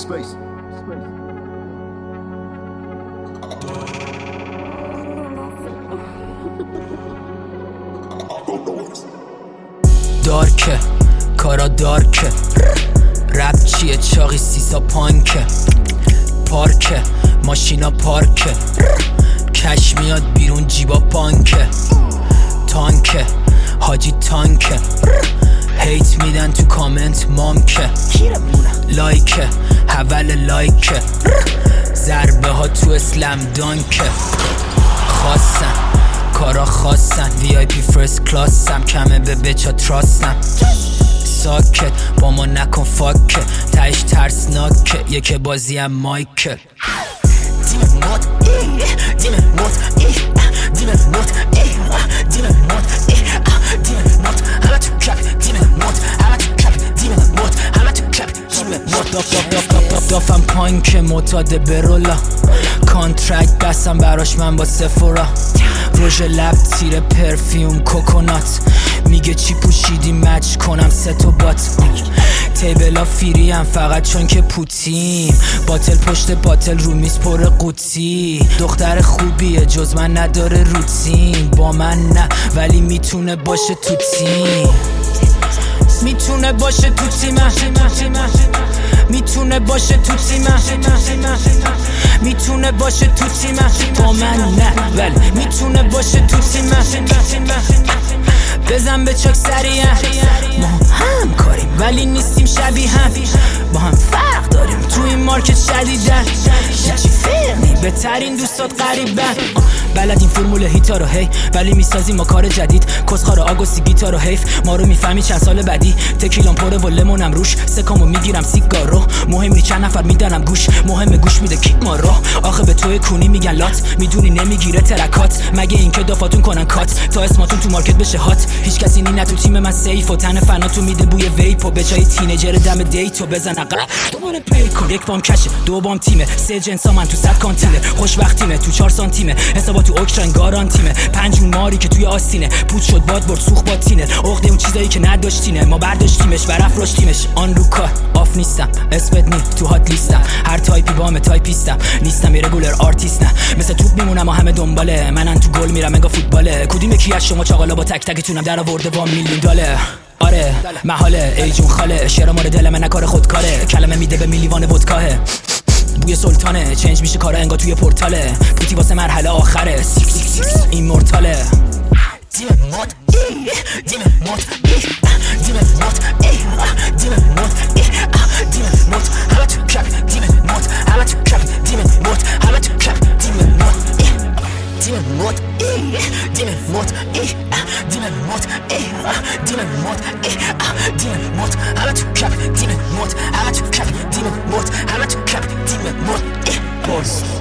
دارکه کارا دارکه رپ چیه چاقی سیسا پانکه پارکه ماشینا پارکه کش میاد بیرون جیبا پانکه تانکه حاجی تانکه هیت میدن تو کامنت مامکه لایکه حول لایکه ضربه ها تو اسلم دانکه خواستن کارا خواستن VIP فرست کلاسم کمه به بچا تراستم ساکت با ما نکن فاکه تایش ترسناکه یکه بازی هم مایکه دیم موت دیم موت دیم موت دیم موت دیم موت همه تو کپ دیم موت همه تو کپ دیم موت همه تو کپ دیم موت دافم پانک معتاد برولا کانترکت بستم براش من با سفورا روژ لب تیر پرفیوم کوکونات میگه چی پوشیدی مچ کنم ستو بات تیبلا فیری هم فقط چون که پوتیم باتل پشت باتل رو میز پر قوطی دختر خوبیه جز من نداره روتین با من نه ولی میتونه باشه تو تیم میتونه باشه تو تیمه میتونه باشه تو تیمه میتونه باشه تو تیمه با من نه ولی میتونه باشه تو تیمه بزن به چاک سریع ما هم کاریم ولی نیستیم شبیه هم با هم فرق داریم تو این مارکت شدیدن هیچی فرق نی بهترین دوستات قریبن بلدیم فرمول هیتا رو هی ولی میسازیم ما کار جدید کسخار آگوستی گیتار رو حیف ما رو میفهمی چند سال بعدی تکیلام پره و لمونم روش سکامو میگیرم سیگار رو مهم نی چند نفر میدنم گوش مهم گوش میده کی ما رو آخه به توی کونی میگن لات میدونی نمیگیره ترکات مگه اینکه دافاتون کنن کات تا اسماتون تو مارکت بشه هات هیچ کسی نی نه تو تیم من سیف و تن فنا تو میده بوی ویپ و به جای تینیجر دم دیتو بزن عقل دوباره پی کن یک بام کشه دو بام تیمه سه جنسا من تو 100 کانتینه خوشبختیمه تو 4 سانتیمه حسابا تو اوکراین گارانتیمه 5 ماری که توی آستینه پوت شد باد برد سوخ با تینر عقده اون چیزایی که نداشتینه ما برداشتیمش و رفتیمش آن رو کار آف نیستم اسمت نی تو هات لیستم هر تایپی بام تایپیستم نیستم یه رگولر آرتیست نه مثل توپ میمونم و همه دنباله منن تو گل میرم انگار فوتباله کدوم کی از شما چاقالا با تک تکتونم در آورده $1 میلیون آره محاله ای جون خاله شعر مورد دل من نکار خودکاره کلمه میده به میلیوان ودکاه بوی سلطانه چنج میشه کارا انگار توی پورتاله پوتی واسه مرحله آخره این مورتاله دیم موت دیم موت دیم موت دیم موت دیم موت همه تو کپ دیم موت همه تو کپ دیم موت همه تو کپ دیم موت دیم موت دیم موت دیم موت دیم موت دیم موت همه تو کپ دیم موت همه تو کپ دیم موت همه تو کپ دیم موت